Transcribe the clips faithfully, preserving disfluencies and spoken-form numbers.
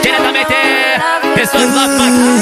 diretamente pessoas da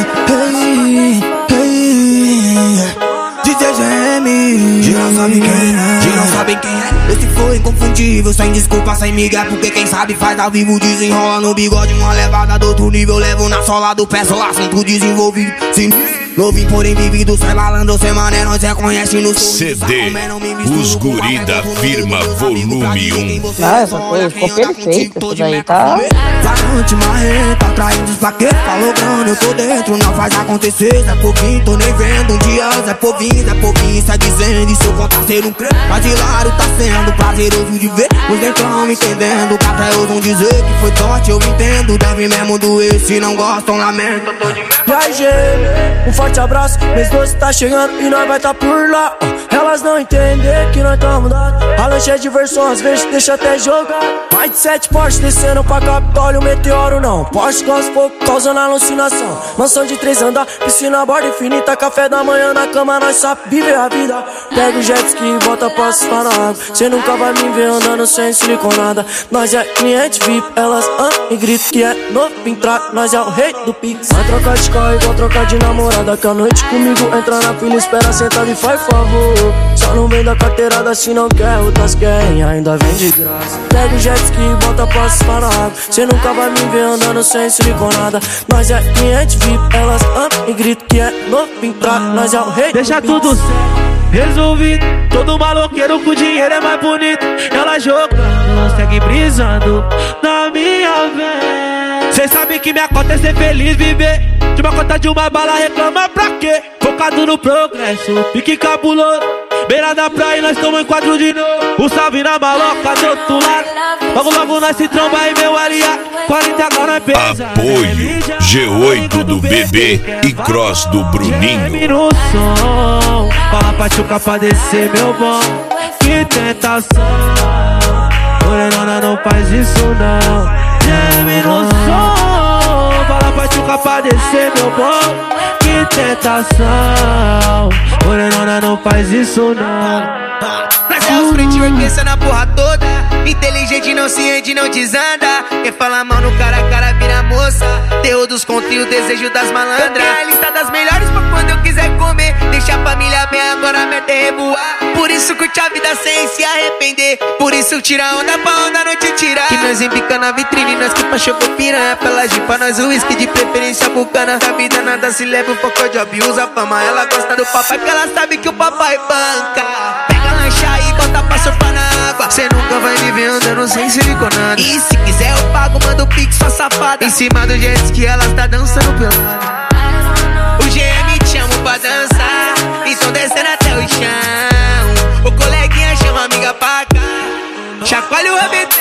D J G M, de não sabe quem é, de não sabe quem é. Esse foi inconfundível, sem desculpa, sem migué, porque quem sabe faz ao vivo. Desenrola no bigode, uma levada do outro nível. Levo na sola do pé, só assunto desenvolvido. Sim, novinho porém vivido, sai malandro, sem mané, nós é conhece no C D, os guri da firma volume um. Ah, essa coisa ficou perfeita, isso daí tá... Varante, marreta, atraindo os plaquetes, falou grana, eu tô dentro, não faz acontecer. Zé Povinho, tô nem vendo, um dia Zé Povinho, Zé Povinho, sai dizendo, e se eu contar ser um crê, mas hilário tá sendo prazeroso de ver. Os dentrão entendendo, que até ousam dizer que foi sorte, eu entendo, deve mesmo doer, se não gostam, lamento, eu tô de medo. E aí, G M, um forte abraço, mês doce tá chegando e nós vai tá por lá. Elas não entendem que nós tá mudado, a lanche é diversão, às vezes deixa até jogar. Mais de sete Porsche descendo pra Capitólio, meteoro não, Porsche gosta pouco, causando alucinação. Mansão de três andar, piscina, borda infinita, café da manhã na cama, nós sabe viver a vida. Pega o jet ski e bota pra assustar na água, cê nunca vai me ver andando sem siliconada. Nós é cliente V I P, elas andam e gritam que é novo entrar, nós é o rei do Pix. Vai trocar de carro igual trocar de namorada, que a noite comigo entra na fila, espera sentado e faz favor. Só não vem da carteirada se não quer, outras querem, ainda vem de graça. Pega o jet ski e bota pra assustar na água, cê nunca vai me ver andando sem siliconada. Nós é cliente V I P, elas andam e gritam que é novo entrar, nós é o rei. Deixa tudo certo, resolvido. Todo maloqueiro com dinheiro é mais bonito. Ela jogando, segue brisando na minha vez. Cês sabem que minha cota é ser feliz, viver de uma cota de uma bala, reclama pra quê? Focado no progresso, pique cabuloso. Beira da praia, nós tamo em quadro de novo. O salve na maloca do outro lado. Logo, logo nós se tromba e meu aliado. quarenta agora é pesa. Apoio G oito do Bebê e Cross do Bruninho. No som, fala pra tchuca pra descer, meu bom. Que tentação, morenona não faz isso não. Geme no som, fala pra tchuca pra descer, meu bom. Que tentação, morenona não faz isso não. Nós é os frente orquestra na porra toda. Inteligente não se rende, não desanda. Quem fala mal no cara a cara vira moça. Terror dos contos e o desejo das malandras. A lista das melhores pra quando eu quiser comer. Deixa a família bem, agora mete revoar. Por isso curte a vida sem se arrepender. Por isso tira onda pra onda não te tirar. Que nós embica na vitrine, nós que pra choco piranha. Pela jipa, nós o whisky de preferência bucana. Da vida nada se leva, um pouco de abusa a fama. Ela gosta do papai porque ela sabe que o papai banca. Pega lancha e bota pra surfar na água. Cê nunca vai me ver andando sem siliconada. E se quiser eu pago, manda o pix, sua safada. Em cima do jet ski ela tá dançando pelada. O G M te chama pra dançar, então descendo até o chão. O coleguinha chama a amiga pra cá, chacoalha o rabetão.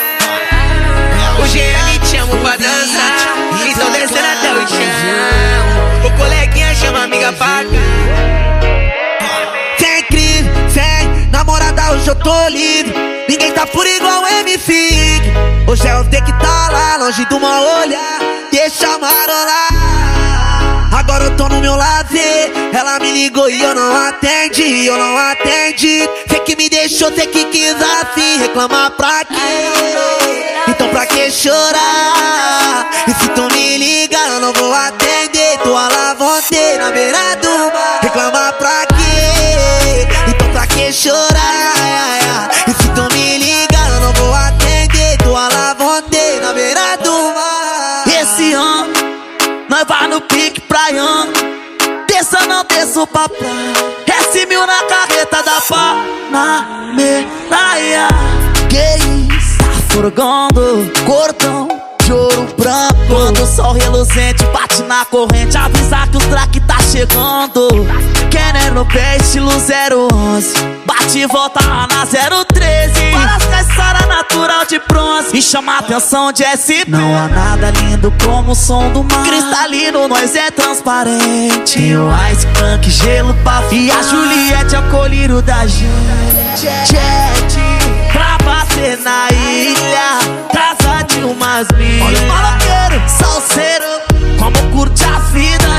O G M te chama pra dançar, então descendo até o chão. O coleguinha chama a amiga pra cá. Sem crise, sem namorada, hoje eu tô livre. Ninguém tá por igual M F I G. Hoje é o ter que tá lá, longe do mal olhar. Deixa marolar. Agora eu tô no meu lazer. Ela me ligou e eu não atendi, eu não atendi. Cê que me deixou, cê que quis assim. Reclamar pra quê? Então pra que chorar? E se tu me liga, eu não vou atender. Tô a lavonte na beira do mar. Reclamar pra quê? Então pra que chorar? E se tu me liga, eu não vou atender. Tô a lavonte na beira do mar. Esse ano nós vai no pique praiano. Desça não desço pra praia. S mil na carreta da Panameraia. Que isso? Tá furgando cordão de ouro branco. Quando o sol reluzente bate na corrente, avisa que o track tá chegando. Querendo pé estilo zero onze, bate e volta lá na zero treze. Parece que a história natural de bronze me chama a atenção de S P. Não há nada lindo como o som do mar. Cristalino, nós é transparente. E o ice punk, gelo pra fumar. E a Juliette é o colírio da gente. Jet pra bater na ilha, casa de umas milhas. Olha o maloqueiro, salseiro, como curte a vida.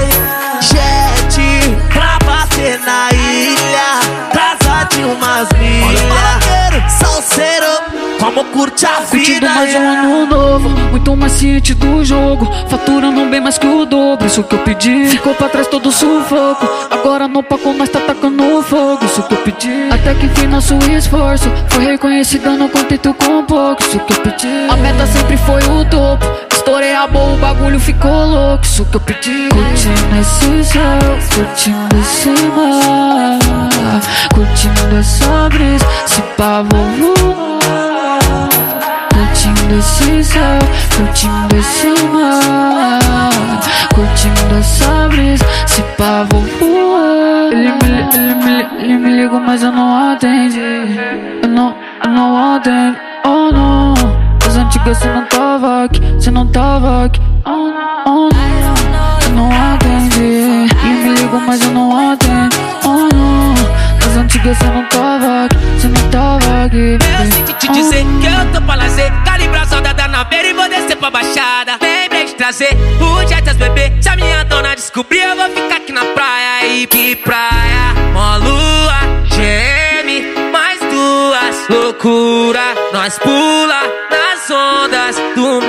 Jet pra bater na ilha, casa de umas milhas. Olha o maloqueiro, salseiro, como curte curte a Curtindo vida, mais um yeah. ano novo, muito mais ciente do jogo, faturando bem mais que o dobro, isso que eu pedi. Ficou pra trás todo o sufoco, agora no palco nós tá tacando fogo, isso que eu pedi. Até que enfim nosso esforço foi reconhecido, não contento com pouco, isso que eu pedi. A meta sempre foi o topo, estourei a boa, o bagulho ficou louco, isso que eu pedi. Curtindo esse céu, curtindo esse mar, curtindo essa brisa, se pá vou voar. Curtindo esse céu, curtindo esse mar, curtindo essa brisa, se pá vou voar. Ele me, ele me, ele me ligou, mas eu não atendi. Eu não, eu não atendo, oh não. As antigas cê não tava aqui, cê não tava aqui, oh não, oh não. Eu não atendi. Ele me ligou, mas eu não atendo, oh não. As antigas cê não tava aqui, cê não tava aqui. Eu sinto te dizer que eu tô pra lazer, calibrar saudade na beira e vou descer pra baixada. Lembrei de trazer o Jetas bebê, se a minha dona descobrir eu vou ficar aqui na praia. E que praia, mó lua, geme, mais duas, loucura, nós pula nas ondas do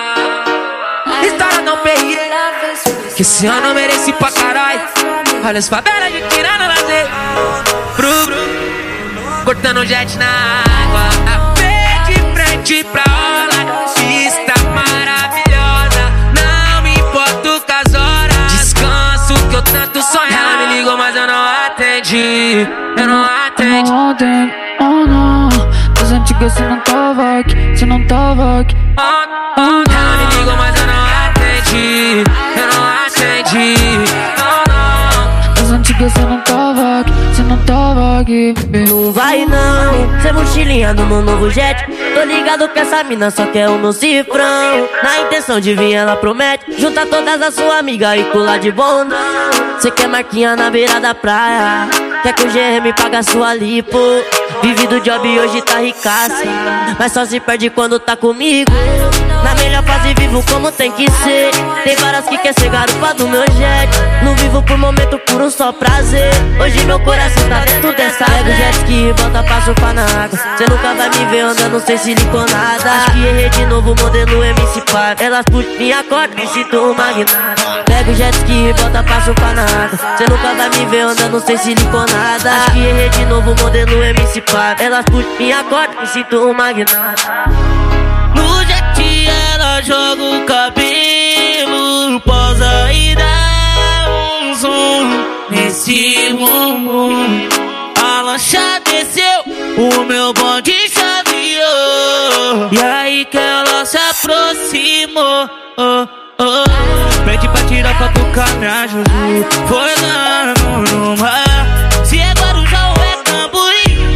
mar. História não perri, que esse ano eu mereci pra caralho. Olha as favelas de tirando lazer, bru, bru, cortando jet na água, de frente pra orla, vista maravilhosa. Não me importo com as horas, descanso que eu tanto sonho. Ela me ligou, mas eu não atendi, eu não atendi. Eu não atendo, oh não. Das antigas cê não tava aqui, cê não tava aqui, Oh, oh, ela me ligou, mas eu não atendi, eu não atendi. Oh, não. das antigas cê não tava aqui, cê não tava aqui. Não vai não, cê mochilinha no meu novo jet. Tô ligado que essa mina só quer o meu cifrão. Na intenção de vir ela promete juntar todas as suas amigas e pular de bondão. Cê quer marquinha na beira da praia, quer que o G M paga sua lipo. Vive do job e hoje tá ricaça, mas só se perde quando tá comigo. Na melhor fase vivo como tem que ser. Tem várias que quer ser garupa do meu jet. Não vivo por momento, por um só prazer. Hoje meu coração tá dentro dessa água. Pega o jet ski, bota pra surfar na água. Cê nunca vai me ver andando sem siliconada. Acho que errei de novo, modelo M C Par. Elas puxam minha corda, me sinto um magnata. Pega o jet ski, bota pra surfar na água. Cê nunca vai me ver andando sem siliconada. Acho que errei de novo, modelo M C Par. Elas puxam minha corda, me sinto um magnata. No jet ela joga o cabelo, posa e dá um zoom nesse bumbum. A lancha desceu, o meu bonde chaveou, e aí que ela se aproximou, oh, oh. Pede pra tirar foto com a minha Juju, foi dando no mar. Se é Guarujá ou é Cambuí,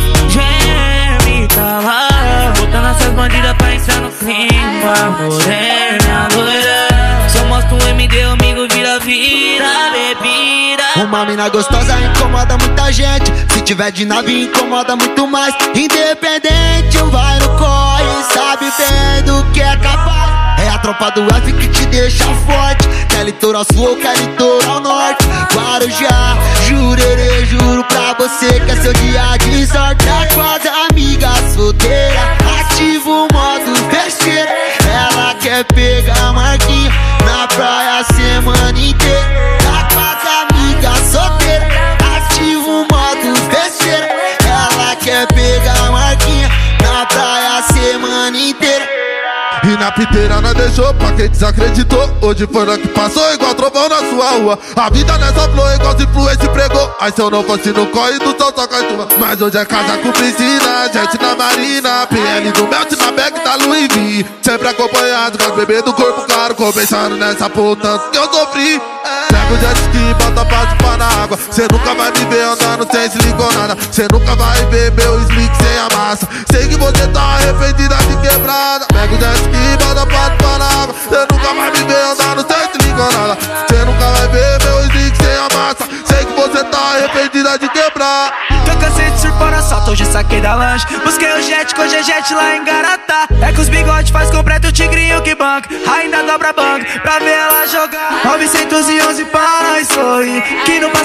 geme tá lá. Botando essas bandidas pra entrar no clima, morena, loira. Só mostro um M D, amigo, vira, vira, bebida. Uma mina gostosa incomoda muita gente, se tiver de nave incomoda muito mais. Independente, vai no corre, sabe bem do que é capaz. É a tropa do F que te deixa forte, quer litoral sul ou quer litoral norte. Guarujá, jurerê, juro pra você que é seu dia de sorte. É com as amigas solteiras, ativa o modo besteira. Ela quer pegar a marquinha na praia a semana inteira. Tá com as amigas solteiras, ativa o modo besteira. Ela quer pegar a marquinha na praia a semana inteira. E na piteira nós deixou pra quem desacreditou. Hoje foi nós que passou igual trovão na sua rua. A vida nessa flor igual se influência pregou. Aí se eu não fosse no corre do sol só cai tua. Mas hoje é casa com piscina, gente na marina, P L do Melt na bag da Louis V. Sempre acompanhado com as bebês do corpo claro, começando nessa puta que eu sofri. Pega o jet ski, bota pra chupar na água. Cê nunca vai me ver andando sem siliconada. Cê nunca vai ver meu slick sem a massa. Sei que você tá arrependida de quebrada. Pega o jet ski, bota pra chupar na água. Cê nunca vai me ver andando sem siliconada. Cê nunca vai ver meu slick sem a massa. Sei que você tá arrependida de quebrar. Eu cansei de surfar na salto, hoje saquei da lanche. Busquei o jet, com o G-Jet lá em Garatá. É que os bigode faz completo o tigrinho que banca. Ainda dobra banca pra ver ela jogar. novecentos e onze para nós sorrir, que no passado foi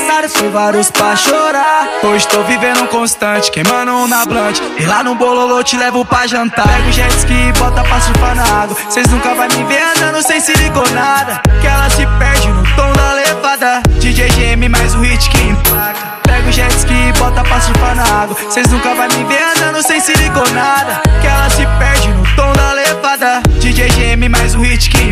tem vários pra chorar. Hoje tô vivendo um constante, queimando um na blunt. E lá no bololô te levo pra jantar. Pega o jet ski e bota pra surfar na água. Cês nunca vai me ver andando sem se ligou nada. Que ela se perde no tom da levada. D J G M mais o hit que empaca. Pega o jet ski e bota pra surfar na água. Cês nunca vai me ver andando sem se ligou nada. Que ela se perde no tom da levada. D J G M mais o hit que